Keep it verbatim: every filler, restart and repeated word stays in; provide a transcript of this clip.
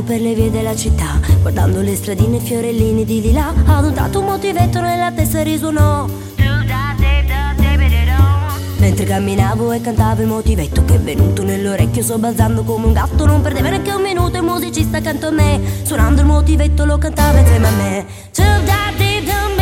per le vie della città, guardando le stradine e fiorellini di di là. Ad un tratto un motivetto nella testa risuonò, mentre camminavo e cantavo il motivetto che è venuto nell'orecchio sobbalzando come un gatto. Non perdeva neanche un minuto il musicista accanto a me, suonando il motivetto lo cantava insieme a me.